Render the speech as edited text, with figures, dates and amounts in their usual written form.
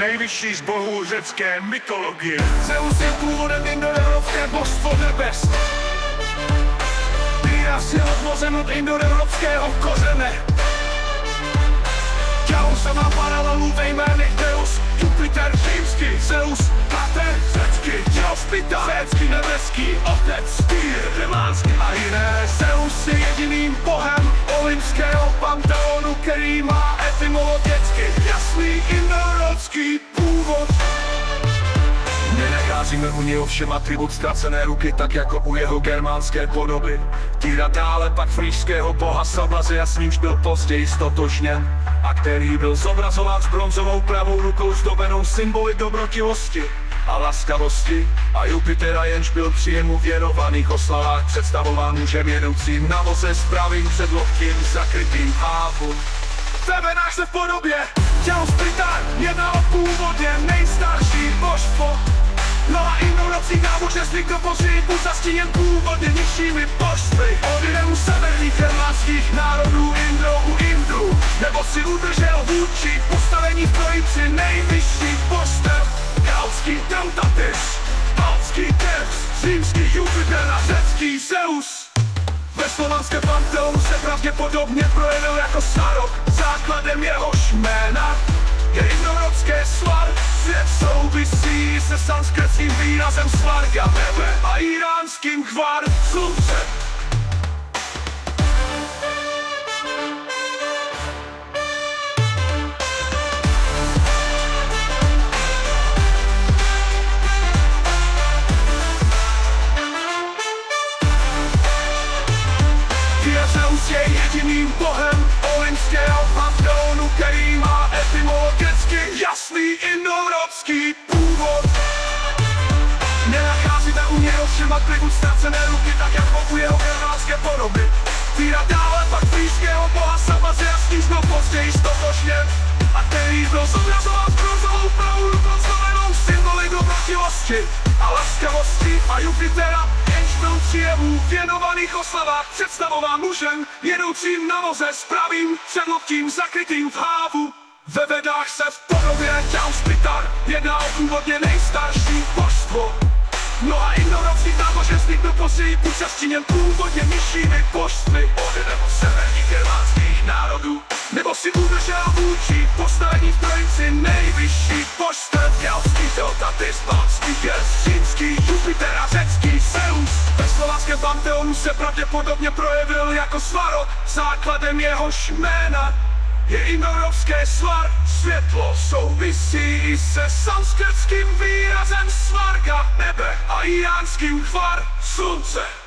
nejvyšší z bohů řecké mytologie. Zeus je původem indoevropské božstvo nebes. Výraz je odvozen od indoevropského kořene. Gausa má paralelu ve jménech Deus, Jupiter římský, Zeus, Pater řecký, Jupiter řecký, nebeský, otec, Tyr, remánský a jiné. Zeus je jediným bohem olympského panteonu, který má etymologicky jasný indoevropský původ. Nenacházíme u něho všem atribut ztracené ruky, tak jako u jeho germánské podoby. Týra dále pak frýšského boha Sabazea, s nímž byl později stotožněn a který byl zobrazován s bronzovou pravou rukou zdobenou symboly dobrotivosti a laskavosti, a Jupitera, jenž byl při jemu věnovaných oslavách představován mužem jedoucím na voze s pravým předlovkým zakrytým v hávu. Vebenáš se v podobě Jupiter, jedná o původně nejstarší božstvo. Mnoha indoevropských náboženství, kdo později byl zastíněn původně nižšími božstvy. Odinem u severních germánských národů u Indů, nebo si udržel vůdčí postavení v trojici nejvyšších božstev. Galský Teutatis, baltský Zeus, římský Jupiter a řecký Zeus. Ve slovanském panteonu se pravděpodobně projevil jako Svarog, základem jehož jména je indoevropské svar. Svět souvisí se sanskritským výrazem svarga, nebe, a iránským chvar, slunce. Zeus je jediným bohem olympského panteonu, který má etymologicky jasný indoevropský původ. Nenacházíme u něho všem atribut ztracené ruky, tak jako u jeho germánské podoby. Týra dále pak frýšského boha Sabazea, s nímž byl později stotožněn a který byl zobrazován s bronzovou pravou rukou zdobenou symboly dobrotivosti a laskavosti, a Jupitera, jenž byl při jemu věnovaných oslavách představován mužem jedoucím na voze s pravým předlovkým zakrytým v hávu. Ve Vedách se v podobě Jupiter jedná o původně nejstarší božstvo. Mnoha indoevropských náboženství byl později účastněn původně nižšími božstvy od nebo severních germánských národů, nebo si udržel vůdčí postavení v trojici nejvyšších božstev. Galský Teutatis, baltský Zeus, římský Jupiter a řecký Zeus. Ve slovanském panteonu se pravděpodobně projevil jako Svarog, základem jehož jména je indoevropské svar. Světlo souvisí se sanskritským výrazem svarga, nebe, a iránským chvar, slunce.